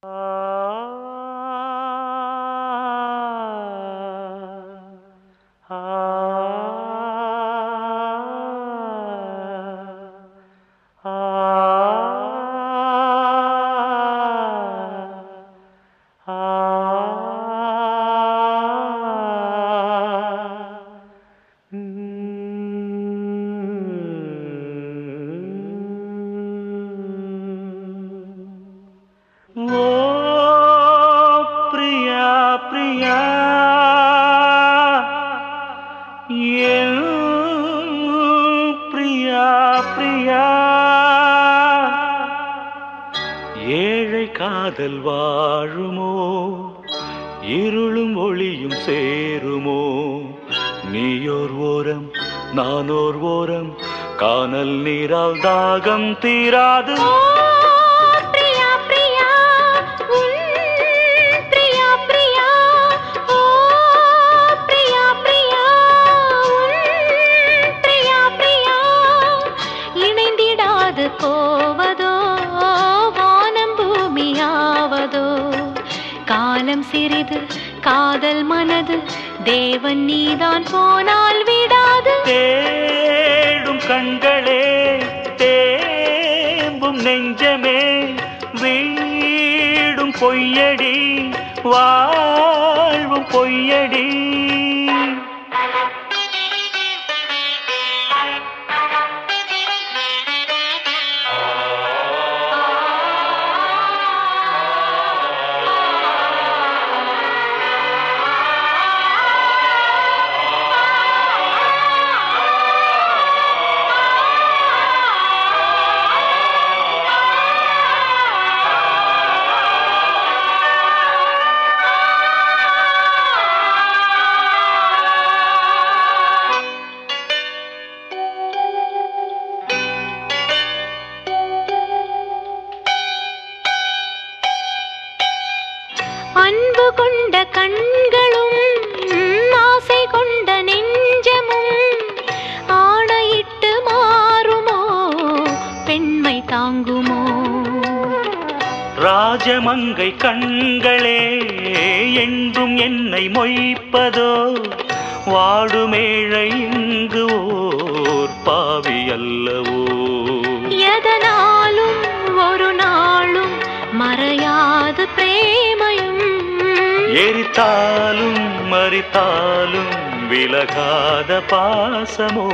ஓ பிரியா பிரியா என் பிரியா பிரியா ஏழை காதல் வாழுமோ இருளும் ஒளியும் சேருமோ நீயோர் ஓரம் நானோர் ஓரம் கானல் நீரால் தாகம் தீராது காலம் சிறிது காதல் மனது தேவன் நீதான் போனால் விடாது தேடும் கண்களே தேம்பும் நெஞ்சமே வீடும் பொய்யடி வாழ்வும் பொய்யடி அன்பு கொண்ட கண்களும் ஆசை கொண்ட நெஞ்சமும் ஆணையிட்டு மாறுமோ பெண்மை தாங்குமோ ராஜமங்கை கண்களே என்றும் என்னை மொய்ப்பதோ வாடுமேழை இங்கு ஓர் பாவி அல்லவோ எதனாலும் ஒரு நாளும் மறையாது பிரேமையும் எரித்தாலும் மறித்தாலும் விலகாத பாசமோ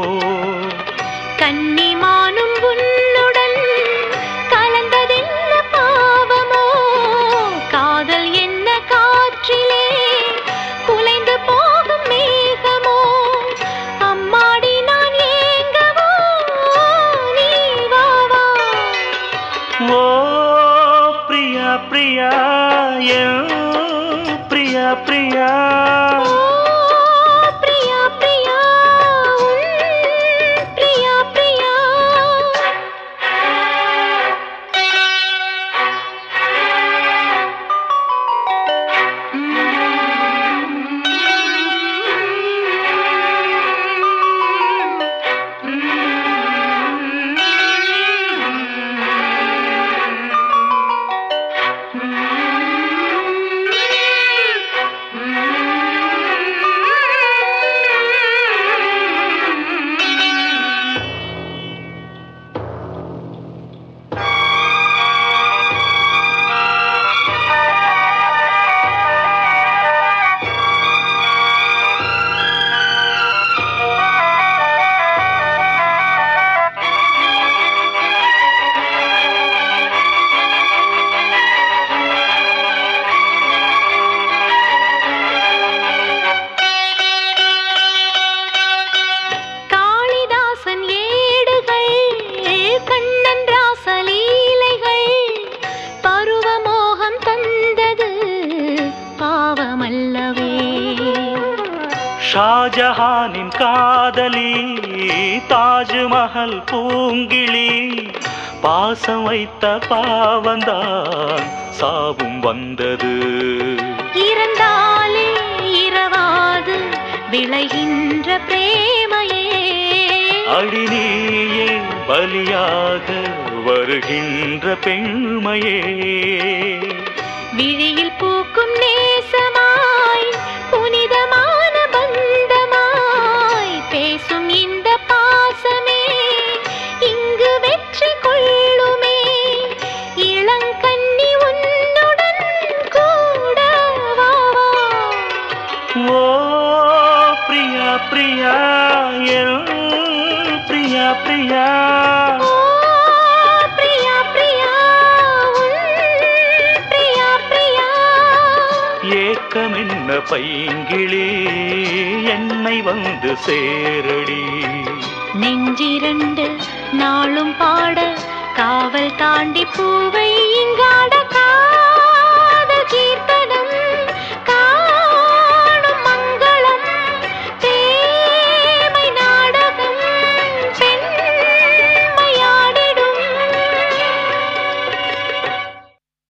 கன்னிமானும் உன்னுடன் கலந்ததென்ன பாவமோ காதல் என்ன காற்றிலே குலைந்து போகும் மேகமோ அம்மாடி நான் ஏங்கவோ நீ வா வா ஓ பிரியா பிரியா என் பிரியா பிரியா பிரியா பிரியா பிரியா பிரியா ஷாஜஹானின் காதலி தாஜ்மஹல் பூங்கிளி பாசம் வைத்த பாவந்தான் சாவும் வந்தது இறந்தாலே இரவாது விளைகின்ற பிரேமையே அடிநீயே பலியாக வருகின்ற பெண்மையே விழியில் பூக்கும் நேசமாய் புனிதமான பந்தமாய் பேசும் இந்த பாசமே இங்கு வெற்றி கொள்ளுமே இளங்கன்னி உன்னுடன் கூட வா வா. ஓ பிரியா பிரியா என் பிரியா பிரியா ஓ பிரியா பிரியா உன் பிரியா பிரியா. ஏக்கமென்ன பைங்கிளி என்னை வந்து சேரடி நெஞ்சிரண்டு நாளும் பாட காவல் தாண்டி பூவை இங்காட